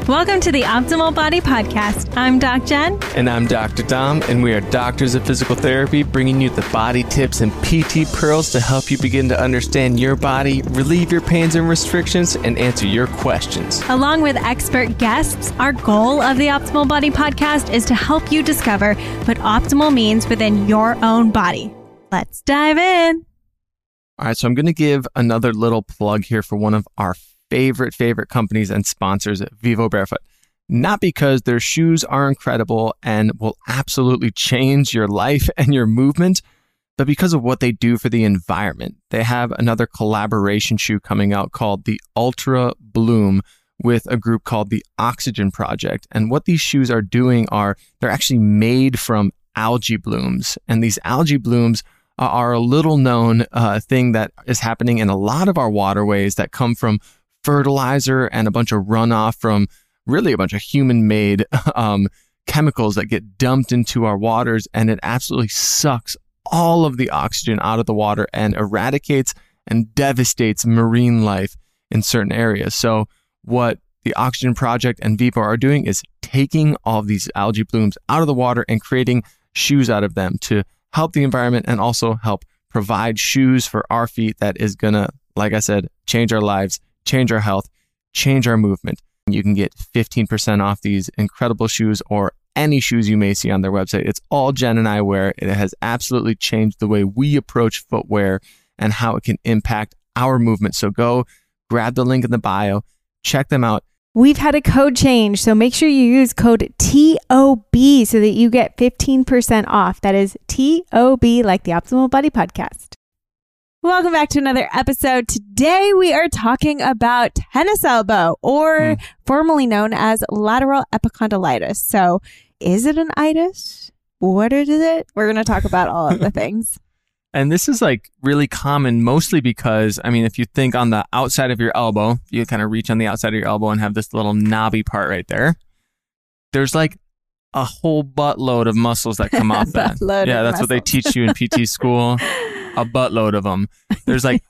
Welcome to the Optimal Body Podcast. I'm Doc Jen. And I'm Dr. Dom, and we are doctors of physical therapy, bringing you the body tips and PT pearls to help you begin to understand your body, relieve your pains and restrictions, and answer your questions. Along with expert guests, our goal of the Optimal Body Podcast is to help you discover what optimal means within your own body. Let's dive in. All right, so I'm going to give another little plug here for one of our favorite companies and sponsors, Vivo Barefoot. Not because their shoes are incredible and will absolutely change your life and your movement, but because of what they do for the environment. They have another collaboration shoe coming out called the Ultra Bloom with a group called the Oxygen Project. And what these shoes are doing are they're actually made from algae blooms. And these algae blooms are a little known thing that is happening in a lot of our waterways that come from fertilizer and a bunch of runoff from really a bunch of human-made chemicals that get dumped into our waters, and it absolutely sucks all of the oxygen out of the water and eradicates and devastates marine life in certain areas. So what the Oxygen Project and Vivo are doing is taking all of these algae blooms out of the water and creating shoes out of them to help the environment and also help provide shoes for our feet that is gonna, like I said, change our lives, change our health, change our movement. You can get 15% off these incredible shoes or any shoes you may see on their website. It's all Jen and I wear. It has absolutely changed the way we approach footwear and how it can impact our movement. So go grab the link in the bio, check them out. We've had a code change, so make sure you use code TOB so that you get 15% off. That is TOB, like the Optimal Body Podcast. Welcome back to another episode. Today we are talking about tennis elbow, or formerly known as lateral epicondylitis. So is it an itis? What is it? We're going to talk about all of the things. And this is like really common, mostly because, I mean, if you think on the outside of your elbow, you kind of reach on the outside of your elbow and have this little knobby part right there. There's like a whole buttload of muscles that come off that. Yeah, that's what they teach you in PT school. A buttload of them. There's like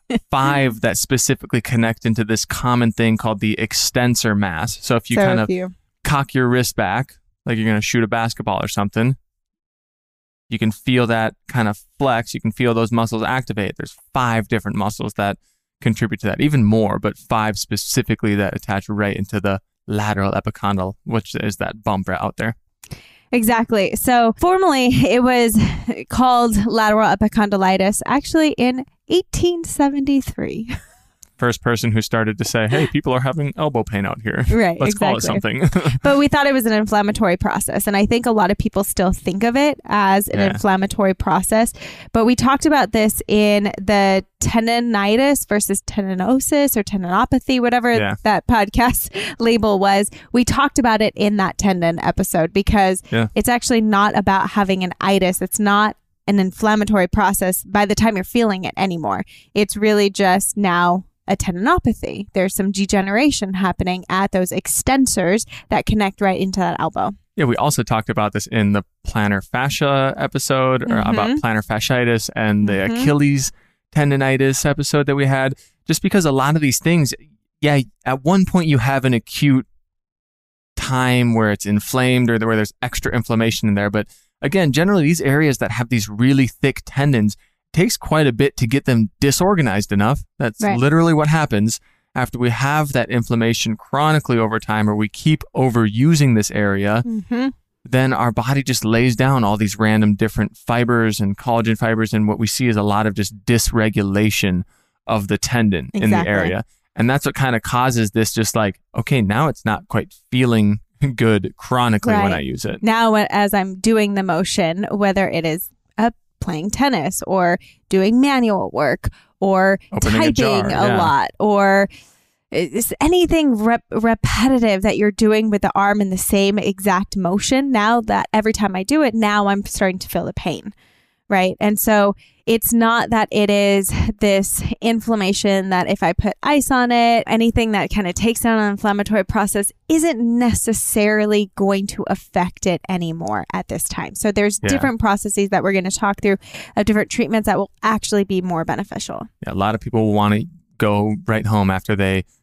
5 that specifically connect into this common thing called the extensor mass. So if you cock your wrist back, like you're going to shoot a basketball or something, you can feel that kind of flex. You can feel those muscles activate. There's 5 different muscles that contribute to that, even more, but 5 specifically that attach right into the lateral epicondyle, which is that bump right out there. Exactly. So formerly it was called lateral epicondylitis, actually in 1873. First person who started to say, hey, people are having elbow pain out here. Right. Let's call it something. But we thought it was an inflammatory process. And I think a lot of people still think of it as an inflammatory process. But we talked about this in the tendinitis versus tendinosis or tendinopathy, whatever that podcast label was. We talked about it in that tendon episode because it's actually not about having an itis. It's not an inflammatory process by the time you're feeling it anymore. It's really just now a tendinopathy. There's some degeneration happening at those extensors that connect right into that elbow. Yeah, we also talked about this in the plantar fascia episode or about plantar fasciitis and the Achilles tendinitis episode that we had. Just because a lot of these things, at one point you have an acute time where it's inflamed or where there's extra inflammation in there. But again, generally these areas that have these really thick tendons takes quite a bit to get them disorganized enough. That's literally what happens after we have that inflammation chronically over time, or we keep overusing this area. Then our body just lays down all these random different fibers and collagen fibers, and what we see is a lot of just dysregulation of the tendon in the area. And that's what kind of causes this, just like, okay, now it's not quite feeling good chronically when I use it. Now, as I'm doing the motion, whether it is playing tennis or doing manual work or typing a lot or anything repetitive that you're doing with the arm in the same exact motion, now that every time I do it, now I'm starting to feel the pain, right? And so it's not that it is this inflammation that if I put ice on it, anything that kind of takes down an inflammatory process isn't necessarily going to affect it anymore at this time. So there's different processes that we're going to talk through of different treatments that will actually be more beneficial. Yeah, a lot of people want to go right home after they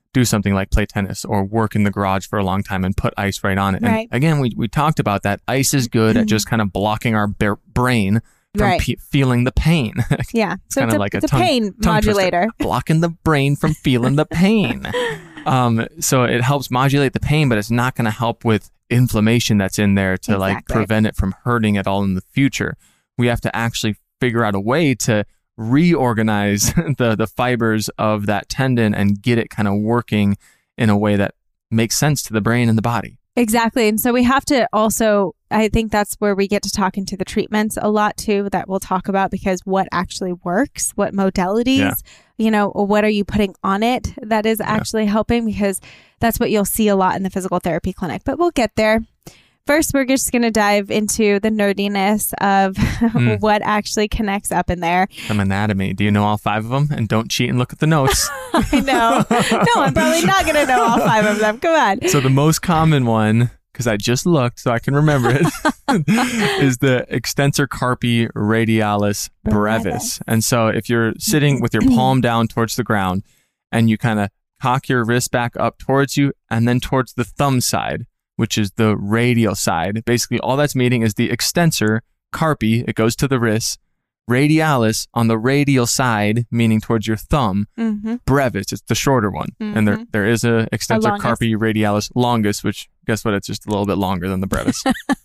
do something like play tennis or work in the garage for a long time and put ice right on it. Right. And again, we talked about that. Ice is good at just kind of blocking our brain from feeling the pain. Yeah. It's kind of like a pain modulator. Blocking the brain from feeling the pain. So it helps modulate the pain, but it's not going to help with inflammation that's in there to like prevent it from hurting at all in the future. We have to actually figure out a way to reorganize the fibers of that tendon and get it kind of working in a way that makes sense to the brain and the body. Exactly. And so we have to also, I think that's where we get to talk into the treatments a lot too, that we'll talk about, because what actually works, what modalities, what are you putting on it that is actually helping, because that's what you'll see a lot in the physical therapy clinic, but we'll get there. First, we're just going to dive into the nerdiness of what actually connects up in there. From anatomy. Do you know all 5 of them? And don't cheat and look at the notes. I know. No, I'm probably not going to know all 5 of them. Come on. So the most common one, because I just looked so I can remember it, is the extensor carpi radialis brevis. And so if you're sitting with your palm down towards the ground and you kind of cock your wrist back up towards you and then towards the thumb side, which is the radial side. Basically, all that's meeting is the extensor carpi, it goes to the wrist, radialis on the radial side, meaning towards your thumb, brevis, it's the shorter one. And there is a extensor carpi radialis longus, which guess what? It's just a little bit longer than the brevis.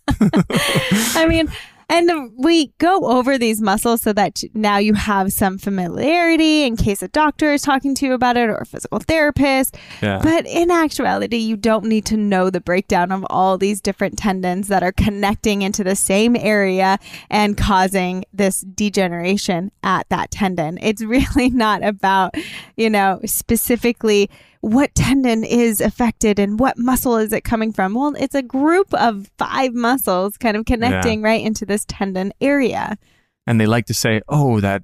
I mean, and we go over these muscles so that now you have some familiarity in case a doctor is talking to you about it or a physical therapist. Yeah. But in actuality, you don't need to know the breakdown of all these different tendons that are connecting into the same area and causing this degeneration at that tendon. It's really not about, specifically what tendon is affected and what muscle is it coming from. Well, it's a group of 5 muscles kind of connecting right into this tendon area. And they like to say, that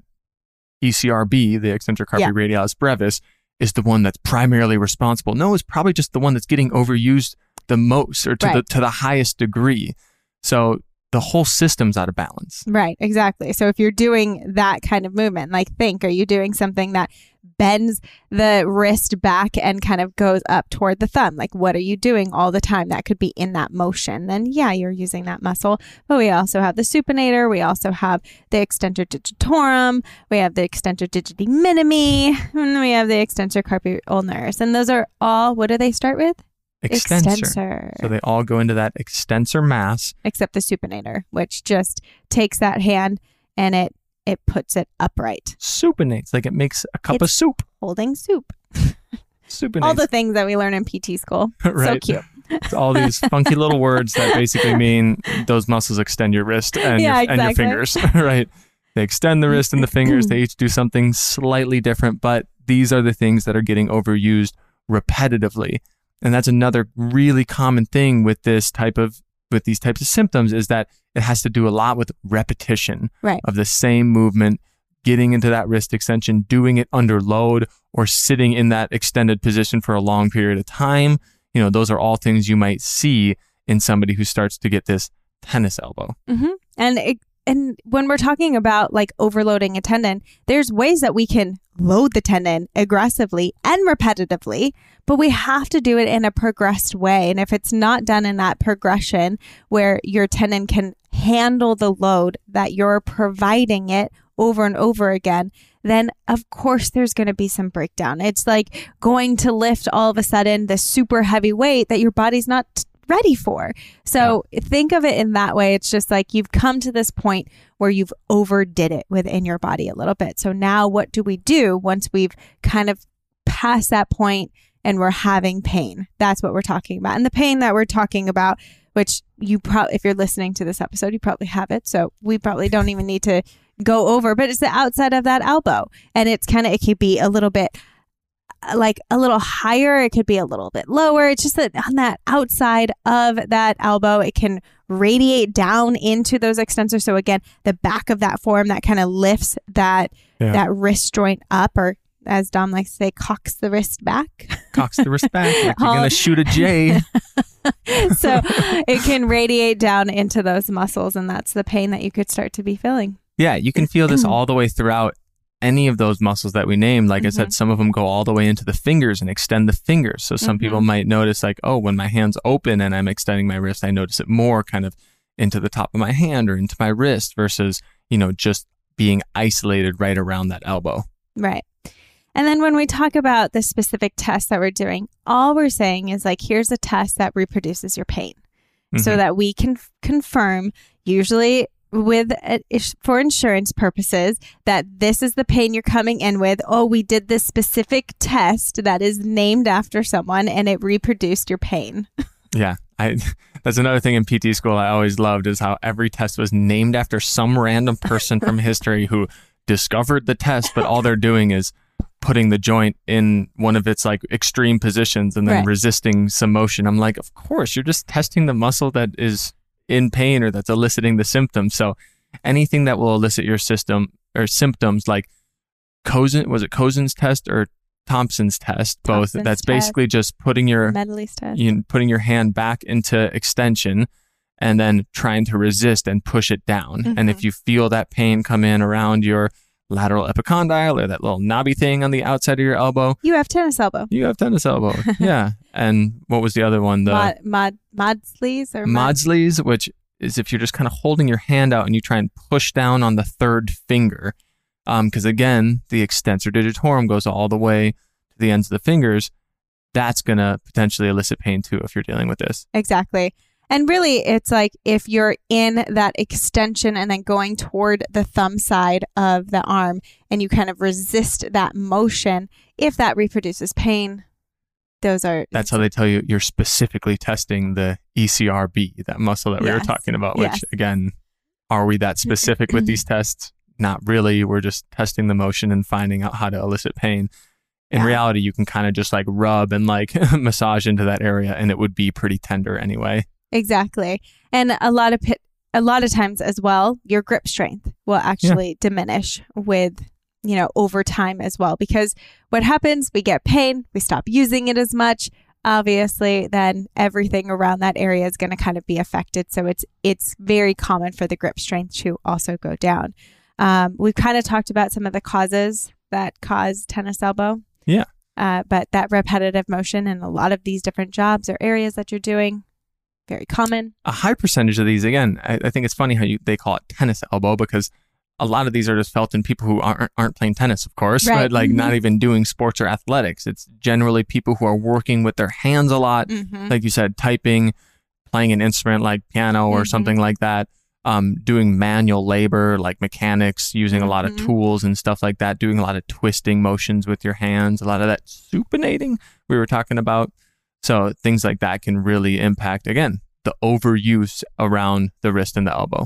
ECRB, the extensor carpi radialis brevis, is the one that's primarily responsible. No, it's probably just the one that's getting overused the most or to the highest degree. So the whole system's out of balance. Right, exactly. So if you're doing that kind of movement, are you doing something that bends the wrist back and kind of goes up toward the thumb? Like, what are you doing all the time that could be in that motion? Then you're using that muscle. But we also have the supinator. We also have the extensor digitorum. We have the extensor digiti minimi. And we have the extensor carpi ulnaris. And those are all, what do they start with? Extensor. So they all go into that extensor mass. Except the supinator, which just takes that hand and it puts it upright. Supinates, like it makes a cup of soup. Holding soup. Supinates. All the things that we learn in PT school. Right. So cute. It's all these funky little words that basically mean those muscles extend your wrist and, and your fingers. Right. They extend the wrist and the fingers. They each do something slightly different, but these are the things that are getting overused repetitively. And that's another really common thing with these types of symptoms, is that it has to do a lot with repetition of the same movement, getting into that wrist extension, doing it under load, or sitting in that extended position for a long period of time. Those are all things you might see in somebody who starts to get this tennis elbow. And when we're talking about like overloading a tendon, there's ways that we can load the tendon aggressively and repetitively, but we have to do it in a progressed way. And if it's not done in that progression where your tendon can handle the load that you're providing it over and over again, then of course there's going to be some breakdown. It's like going to lift all of a sudden the super heavy weight that your body's not ready for. So think of it in that way. It's just like you've come to this point where you've overdid it within your body a little bit. So now what do we do once we've kind of passed that point and we're having pain? That's what we're talking about. And the pain that we're talking about, which you probably, if you're listening to this episode, you probably have it. So we probably don't even need to go over, but it's the outside of that elbow. And it could be a little bit like a little higher. It could be a little bit lower. It's just that on that outside of that elbow, it can radiate down into those extensors. So again, the back of that forearm that kind of lifts that wrist joint up, or as Dom likes to say, cocks the wrist back. Cocks the wrist back like you're going to shoot a J. So it can radiate down into those muscles, and that's the pain that you could start to be feeling. Yeah, you can feel this all the way throughout any of those muscles that we named. Like I said, some of them go all the way into the fingers and extend the fingers. So some people might notice like, oh, when my hand's open and I'm extending my wrist, I notice it more kind of into the top of my hand or into my wrist versus, just being isolated right around that elbow. Right. And then when we talk about the specific test that we're doing, all we're saying is like, here's a test that reproduces your pain so that we can confirm, usually for insurance purposes, that this is the pain you're coming in with. Oh, we did this specific test that is named after someone and it reproduced your pain. Yeah. That's another thing in PT school I always loved is how every test was named after some random person from history who discovered the test, but all they're doing is putting the joint in one of its like extreme positions and then resisting some motion. I'm like, of course, you're just testing the muscle that is in pain or that's eliciting the symptoms. So anything that will elicit your system or symptoms like Cozen's test or Thompson's test, both. That's basically just putting your Medley's test. Putting your hand back into extension and then trying to resist and push it down. And if you feel that pain come in around your lateral epicondyle or that little knobby thing on the outside of your elbow, you have tennis elbow. Yeah. And what was the other one? The Maudsley's, which is if you're just kind of holding your hand out and you try and push down on the third finger. Because again, the extensor digitorum goes all the way to the ends of the fingers. That's going to potentially elicit pain too if you're dealing with this. Exactly. And really, it's like if you're in that extension and then going toward the thumb side of the arm and you kind of resist that motion, if that reproduces pain, that's how they tell you you're specifically testing the ECRB, that muscle that we were talking about, which again, are we that specific with these tests? Not really. We're just testing the motion and finding out how to elicit pain. In reality, you can kind of just like rub and like massage into that area and it would be pretty tender anyway. Exactly. And a lot of times as well, your grip strength will actually diminish with, over time as well, because what happens, we get pain, we stop using it as much. Obviously, then everything around that area is going to kind of be affected. So it's very common for the grip strength to also go down. We've kind of talked about some of the causes that cause tennis elbow. Yeah. But that repetitive motion in a lot of these different jobs or areas that you're doing, very common. A high percentage of these, again, I think it's funny how they call it tennis elbow because a lot of these are just felt in people who aren't playing tennis, of course, but like not even doing sports or athletics. It's generally people who are working with their hands a lot. Like you said, typing, playing an instrument like piano or something like that. Doing manual labor like mechanics, using a lot of tools and stuff like that, doing a lot of twisting motions with your hands, a lot of that supinating we were talking about. So things like that can really impact, again, the overuse around the wrist and the elbow.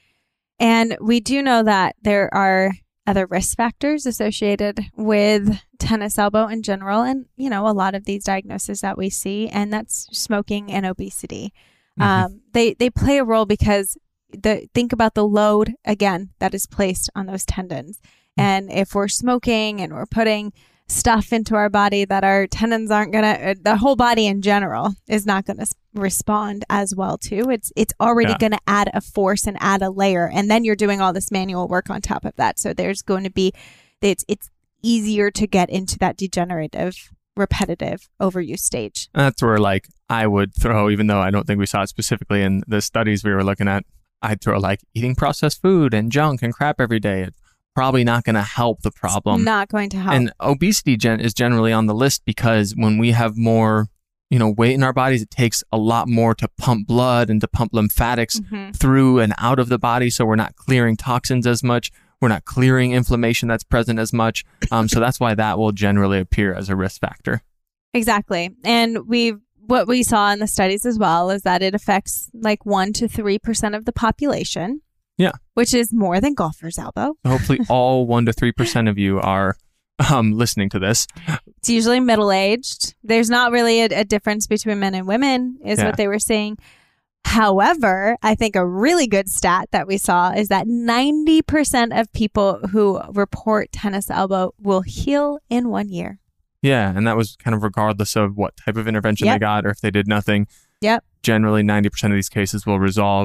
And we do know that there are other risk factors associated with tennis elbow in general. And, a lot of these diagnoses that we see, and that's smoking and obesity. They play a role because think about the load, again, that is placed on those tendons. And if we're smoking and we're putting stuff into our body that our tendons aren't going to, the whole body in general is not going to respond as well to. It's already going to add a force and add a layer. And then you're doing all this manual work on top of that. So there's going to be, it's easier to get into that degenerative, repetitive overuse stage. That's where like I would throw, even though I don't think we saw it specifically in the studies we were looking at, I'd throw like eating processed food and junk and crap every day. It's probably not going to help the problem. It's not going to help. And obesity is generally on the list because when we have more, weight in our bodies, it takes a lot more to pump blood and to pump lymphatics through and out of the body. So we're not clearing toxins as much. We're not clearing inflammation that's present as much. So that's why that will generally appear as a risk factor. Exactly. And what we saw in the studies as well is that it affects like 1 to 3% of the population. Yeah. Which is more than golfer's elbow. Hopefully all 1 to 3% of you are listening to this. It's usually middle-aged. There's not really a difference between men and women is what they were saying. However, I think a really good stat that we saw is that 90% of people who report tennis elbow will heal in 1 year. Yeah, and that was kind of regardless of what type of intervention they got or if they did nothing. Yep. Generally, 90% of these cases will resolve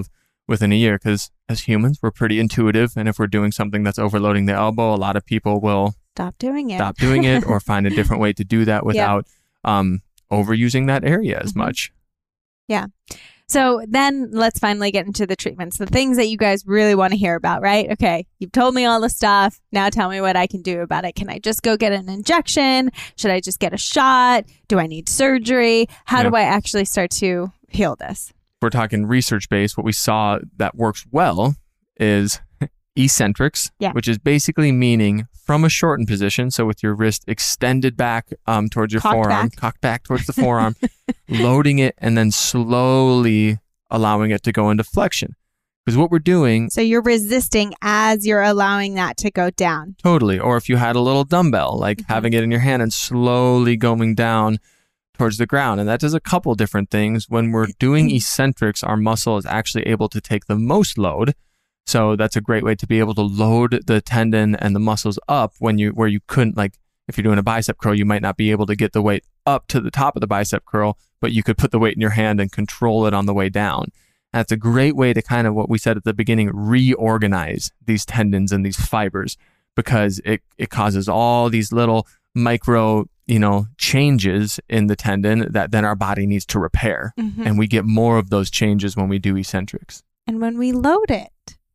within a year, because as humans, we're pretty intuitive. And if we're doing something that's overloading the elbow, a lot of people will stop doing it or find a different way to do that without overusing that area as much. Yeah. So then let's finally get into the treatments, the things that you guys really want to hear about, right? Okay, you've told me all the stuff. Now tell me what I can do about it. Can I just go get an injection? Should I just get a shot? Do I need surgery? How do I actually start to heal this? We're talking research-based. What we saw that works well is eccentrics, which is basically meaning from a shortened position, so with your wrist extended back towards your forearm, cocked back towards the forearm, loading it and then slowly allowing it to go into flexion. Because what we're doing... So you're resisting as you're allowing that to go down. Totally. Or if you had a little dumbbell, like having it in your hand and slowly going down towards the ground. And that does a couple different things. When we're doing eccentrics, our muscle is actually able to take the most load. So that's a great way to be able to load the tendon and the muscles up where you couldn't, like if you're doing a bicep curl, you might not be able to get the weight up to the top of the bicep curl, but you could put the weight in your hand and control it on the way down. And that's a great way to kind of, what we said at the beginning, reorganize these tendons and these fibers, because it causes all these little micro, changes in the tendon that then our body needs to repair. And we get more of those changes when we do eccentrics. And when we load it.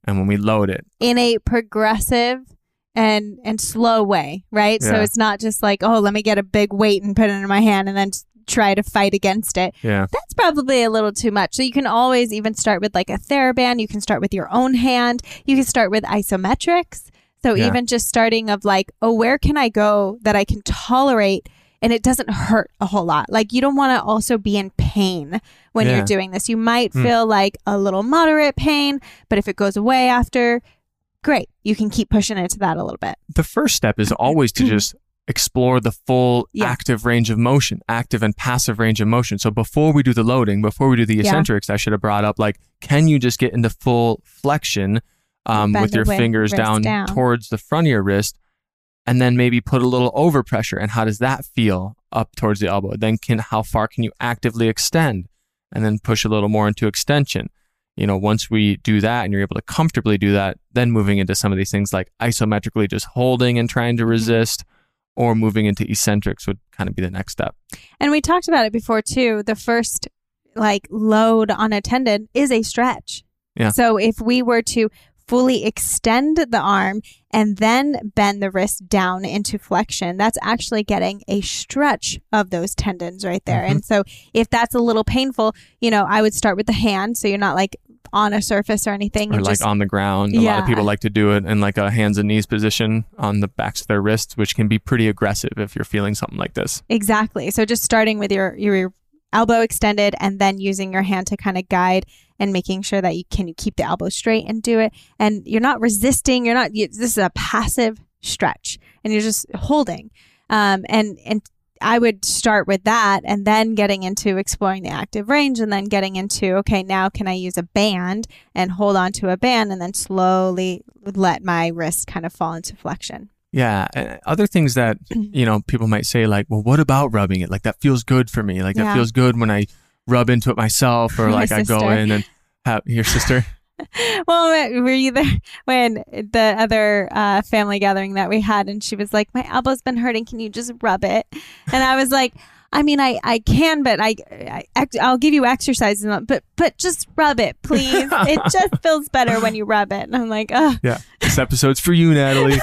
In a progressive and slow way, right? Yeah. So it's not just like, oh, let me get a big weight and put it in my hand and then try to fight against it. Yeah. That's probably a little too much. So you can always even start with like a TheraBand. You can start with your own hand. You can start with isometrics. So even just starting of like, oh, where can I go that I can tolerate and it doesn't hurt a whole lot? Like you don't want to also be in pain when you're doing this. You might feel like a little moderate pain, but if it goes away after, great. You can keep pushing into that a little bit. The first step is always to just explore the full active range of motion, active and passive range of motion. So before we do the loading, before we do the eccentrics, I should have brought up like, can you just get into full flexion with your fingers down towards the front of your wrist? And then maybe put a little overpressure. And how does that feel up towards the elbow? Then how far can you actively extend? And then push a little more into extension. Once we do that and you're able to comfortably do that, then moving into some of these things like isometrically just holding and trying to resist, or moving into eccentrics would kind of be the next step. And we talked about it before too. The first load on a tendon is a stretch. Yeah. So if we were to fully extend the arm and then bend the wrist down into flexion, that's actually getting a stretch of those tendons right there. And so if that's a little painful, I would start with the hand. So you're not like on a surface or anything. Or like on the ground. A lot of people like to do it in like a hands and knees position on the backs of their wrists, which can be pretty aggressive if you're feeling something like this. Exactly. So just starting with your elbow extended and then using your hand to kind of guide and making sure that you keep the elbow straight and do it. And you're not resisting. This is a passive stretch and you're just holding. And I would start with that and then getting into exploring the active range and then getting into, okay, now can I use a band and hold on to a band and then slowly let my wrist kind of fall into flexion. Yeah. And other things that, people might say like, well, what about rubbing it? Like that feels good for me. Like that feels good when I rub into it myself, or like I go in and have your sister. Well, were you there when the other family gathering that we had, and she was like, my elbow's been hurting. Can you just rub it? And I was like, I mean, I can, but I'll give you exercises, but just rub it, please. It just feels better when you rub it. And I'm like, oh. Yeah, this episode's for you, Natalie.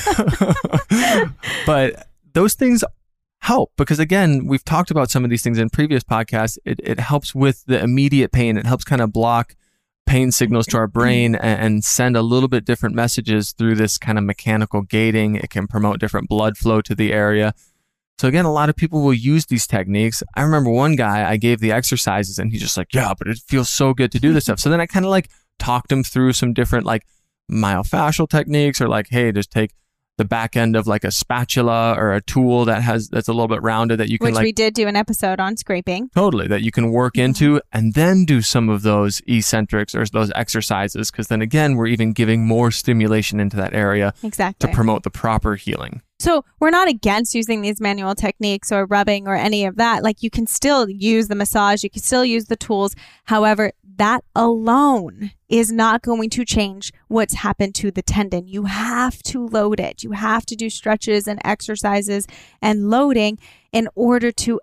But those things help because, again, we've talked about some of these things in previous podcasts. It helps with the immediate pain. It helps kind of block pain signals to our brain and send a little bit different messages through this kind of mechanical gating. It can promote different blood flow to the area. So again, a lot of people will use these techniques. I remember one guy, I gave the exercises and he's just like, yeah, but it feels so good to do this stuff. So then I kind of like talked him through some different like myofascial techniques, or like, hey, just take the back end of like a spatula or a tool that's a little bit rounded that you can, which we did do an episode on scraping. Totally, that you can work into and then do some of those eccentrics or those exercises, because then again, we're even giving more stimulation into that area exactly to promote the proper healing. So we're not against using these manual techniques or rubbing or any of that. Like, you can still use the massage, you can still use the tools. However, that alone is not going to change what's happened to the tendon. You have to load it. You have to do stretches and exercises and loading in order to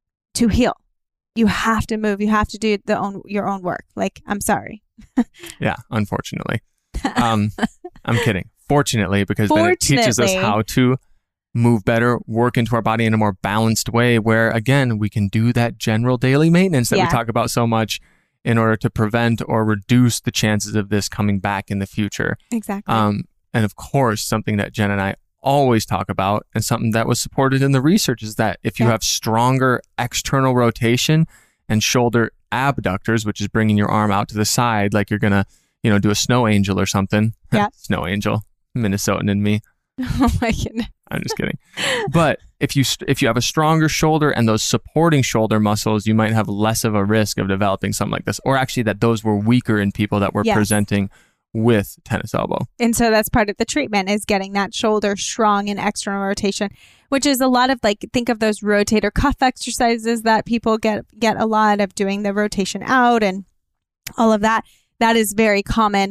heal. You have to move. You have to do your own work. Like, I'm sorry. Yeah, unfortunately. I'm kidding. Fortunately, because then it teaches us how to move better, work into our body in a more balanced way where, again, we can do that general daily maintenance that we talk about so much in order to prevent or reduce the chances of this coming back in the future. Exactly. And of course, something that Jen and I always talk about and something that was supported in the research is that if you have stronger external rotation and shoulder abductors, which is bringing your arm out to the side like you're going to, do a snow angel or something. Yeah. Snow angel. Minnesotan in me. Oh my goodness. I'm just kidding. But if you have a stronger shoulder and those supporting shoulder muscles, you might have less of a risk of developing something like this, or actually that those were weaker in people that were presenting with tennis elbow. And so that's part of the treatment, is getting that shoulder strong in external rotation, which is a lot of, like, think of those rotator cuff exercises that people get a lot of, doing the rotation out and all of that. That is very common,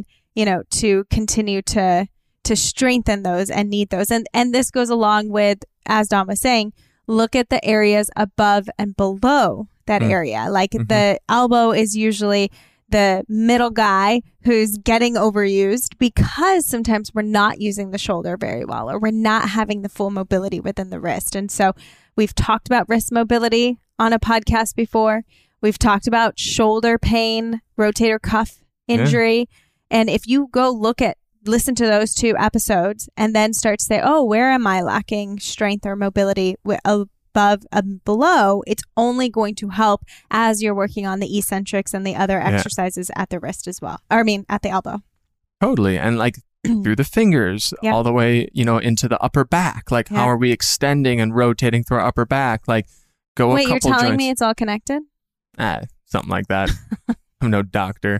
to continue to strengthen those and need those. And this goes along with, as Don was saying, look at the areas above and below that area. Like the elbow is usually the middle guy who's getting overused because sometimes we're not using the shoulder very well, or we're not having the full mobility within the wrist. And so we've talked about wrist mobility on a podcast before. We've talked about shoulder pain, rotator cuff injury. And if you go listen to those 2 episodes and then start to say, oh, where am I lacking strength or mobility above and below, it's only going to help as you're working on the eccentrics and the other exercises at the wrist as well. At the elbow. Totally. And like through the fingers all the way, into the upper back. Like how are we extending and rotating through our upper back? Like go Wait, a couple you're telling joints. me it's all connected? Something like that. I'm no doctor.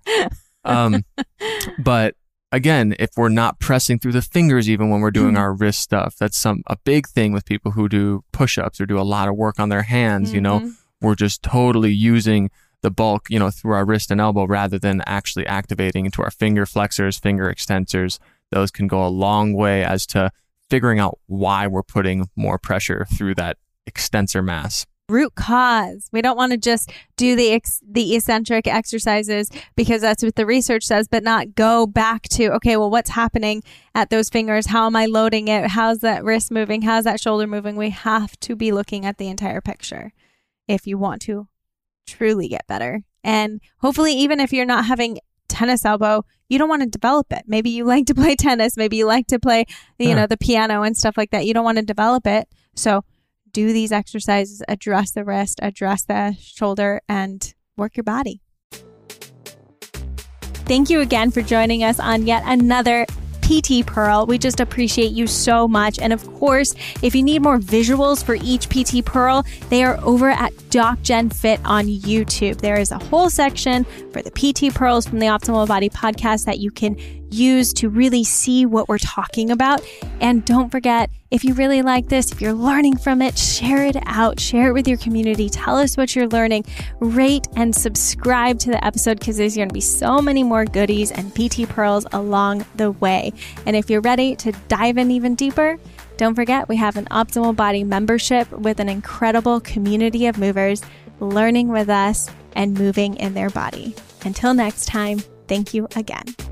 But again, if we're not pressing through the fingers, even when we're doing our wrist stuff, that's a big thing with people who do push-ups or do a lot of work on their hands. We're just totally using the bulk, through our wrist and elbow rather than actually activating into our finger flexors, finger extensors. Those can go a long way as to figuring out why we're putting more pressure through that extensor mass. Root cause. We don't want to just do the eccentric exercises because that's what the research says, but not go back to, okay, well, what's happening at those fingers? How am I loading it? How's that wrist moving? How's that shoulder moving? We have to be looking at the entire picture if you want to truly get better. And hopefully, even if you're not having tennis elbow, you don't want to develop it. Maybe you like to play tennis. Maybe you like to play, the piano and stuff like that. You don't want to develop it. So do these exercises, address the wrist, address the shoulder, and work your body. Thank you again for joining us on yet another PT Pearl. We just appreciate you so much. And of course, if you need more visuals for each PT Pearl, they are over at Doc Jen Fit on YouTube. There is a whole section for the PT Pearls from the Optimal Body podcast that you can use to really see what we're talking about. And don't forget, if you really like this, if you're learning from it, share it out, share it with your community, tell us what you're learning, rate and subscribe to the episode because there's going to be so many more goodies and PT Pearls along the way. And if you're ready to dive in even deeper, don't forget we have an Optimal Body membership with an incredible community of movers learning with us and moving in their body. Until next time, thank you again.